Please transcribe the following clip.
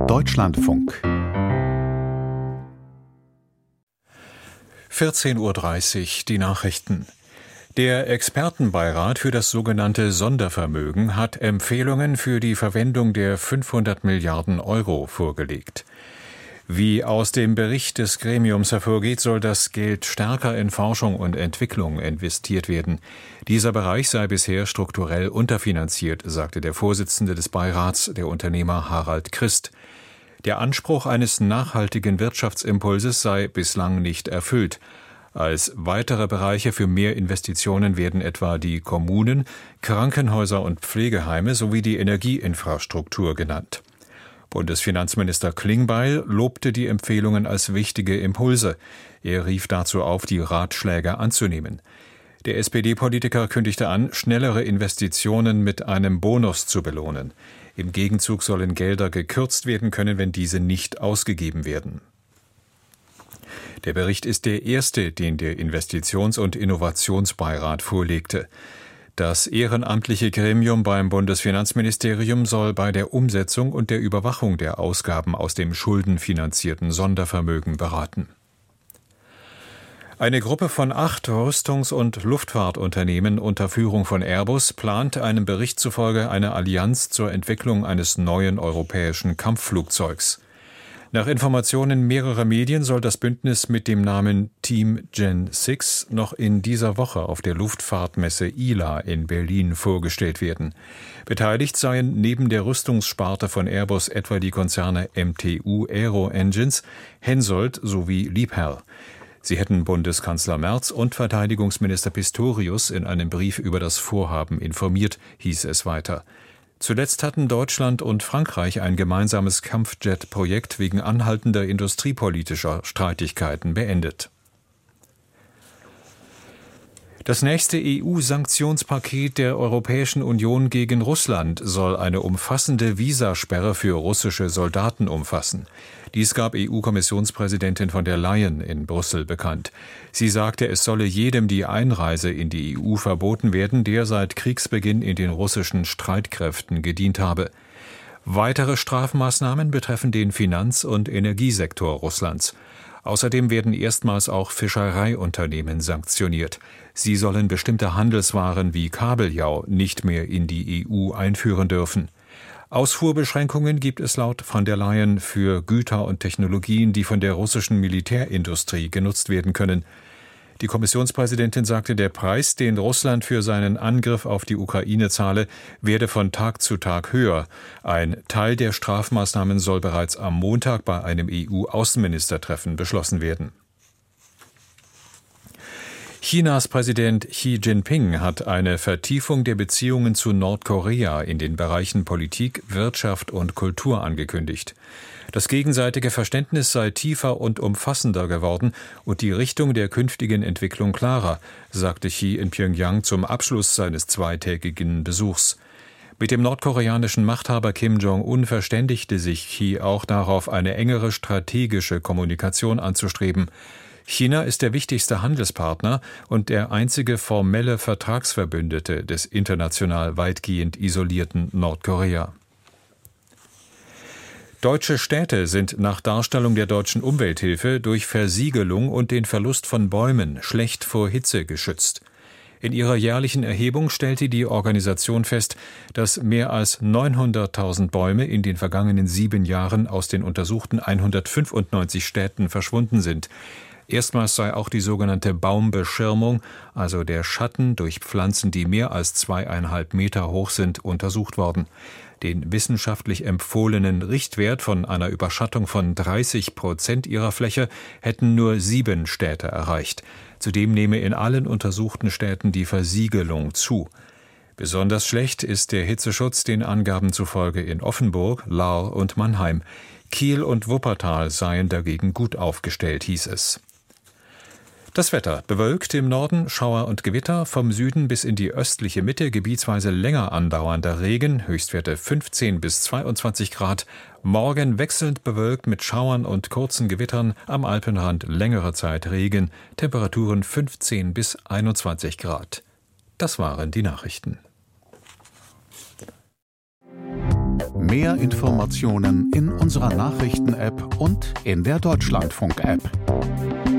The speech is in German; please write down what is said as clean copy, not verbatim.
Deutschlandfunk 14:30 Uhr, die Nachrichten. Der Expertenbeirat für das sogenannte Sondervermögen hat Empfehlungen für die Verwendung der 500 Milliarden Euro vorgelegt. Wie aus dem Bericht des Gremiums hervorgeht, soll das Geld stärker in Forschung und Entwicklung investiert werden. Dieser Bereich sei bisher strukturell unterfinanziert, sagte der Vorsitzende des Beirats, der Unternehmer Harald Christ. Der Anspruch eines nachhaltigen Wirtschaftsimpulses sei bislang nicht erfüllt. Als weitere Bereiche für mehr Investitionen werden etwa die Kommunen, Krankenhäuser und Pflegeheime sowie die Energieinfrastruktur genannt. Bundesfinanzminister Klingbeil lobte die Empfehlungen als wichtige Impulse. Er rief dazu auf, die Ratschläge anzunehmen. Der SPD-Politiker kündigte an, schnellere Investitionen mit einem Bonus zu belohnen. Im Gegenzug sollen Gelder gekürzt werden können, wenn diese nicht ausgegeben werden. Der Bericht ist der erste, den der Investitions- und Innovationsbeirat vorlegte. Das ehrenamtliche Gremium beim Bundesfinanzministerium soll bei der Umsetzung und der Überwachung der Ausgaben aus dem schuldenfinanzierten Sondervermögen beraten. Eine Gruppe von 8 Rüstungs- und Luftfahrtunternehmen unter Führung von Airbus plant einem Bericht zufolge eine Allianz zur Entwicklung eines neuen europäischen Kampfflugzeugs. Nach Informationen mehrerer Medien soll das Bündnis mit dem Namen Team Gen 6 noch in dieser Woche auf der Luftfahrtmesse ILA in Berlin vorgestellt werden. Beteiligt seien neben der Rüstungssparte von Airbus etwa die Konzerne MTU Aero Engines, Hensoldt sowie Liebherr. Sie hätten Bundeskanzler Merz und Verteidigungsminister Pistorius in einem Brief über das Vorhaben informiert, hieß es weiter. Zuletzt hatten Deutschland und Frankreich ein gemeinsames Kampfjet-Projekt wegen anhaltender industriepolitischer Streitigkeiten beendet. Das nächste EU-Sanktionspaket der Europäischen Union gegen Russland soll eine umfassende Visasperre für russische Soldaten umfassen. Dies gab EU-Kommissionspräsidentin von der Leyen in Brüssel bekannt. Sie sagte, es solle jedem die Einreise in die EU verboten werden, der seit Kriegsbeginn in den russischen Streitkräften gedient habe. Weitere Strafmaßnahmen betreffen den Finanz- und Energiesektor Russlands. Außerdem werden erstmals auch Fischereiunternehmen sanktioniert. Sie sollen bestimmte Handelswaren wie Kabeljau nicht mehr in die EU einführen dürfen. Ausfuhrbeschränkungen gibt es laut von der Leyen für Güter und Technologien, die von der russischen Militärindustrie genutzt werden können. Die Kommissionspräsidentin sagte, der Preis, den Russland für seinen Angriff auf die Ukraine zahle, werde von Tag zu Tag höher. Ein Teil der Strafmaßnahmen soll bereits am Montag bei einem EU-Außenministertreffen beschlossen werden. Chinas Präsident Xi Jinping hat eine Vertiefung der Beziehungen zu Nordkorea in den Bereichen Politik, Wirtschaft und Kultur angekündigt. Das gegenseitige Verständnis sei tiefer und umfassender geworden und die Richtung der künftigen Entwicklung klarer, sagte Xi in Pjöngjang zum Abschluss seines zweitägigen Besuchs. Mit dem nordkoreanischen Machthaber Kim Jong-un verständigte sich Xi auch darauf, eine engere strategische Kommunikation anzustreben. China ist der wichtigste Handelspartner und der einzige formelle Vertragsverbündete des international weitgehend isolierten Nordkorea. Deutsche Städte sind nach Darstellung der Deutschen Umwelthilfe durch Versiegelung und den Verlust von Bäumen schlecht vor Hitze geschützt. In ihrer jährlichen Erhebung stellte die Organisation fest, dass mehr als 900.000 Bäume in den vergangenen 7 Jahren aus den untersuchten 195 Städten verschwunden sind. Erstmals sei auch die sogenannte Baumbeschirmung, also der Schatten durch Pflanzen, die mehr als 2,5 Meter hoch sind, untersucht worden. Den wissenschaftlich empfohlenen Richtwert von einer Überschattung von 30% ihrer Fläche hätten nur 7 Städte erreicht. Zudem nehme in allen untersuchten Städten die Versiegelung zu. Besonders schlecht ist der Hitzeschutz den Angaben zufolge in Offenburg, Lahr und Mannheim. Kiel und Wuppertal seien dagegen gut aufgestellt, hieß es. Das Wetter: bewölkt im Norden, Schauer und Gewitter, vom Süden bis in die östliche Mitte gebietsweise länger andauernder Regen, Höchstwerte 15 bis 22 Grad. Morgen wechselnd bewölkt mit Schauern und kurzen Gewittern, am Alpenrand längere Zeit Regen, Temperaturen 15 bis 21 Grad. Das waren die Nachrichten. Mehr Informationen in unserer Nachrichten-App und in der Deutschlandfunk-App.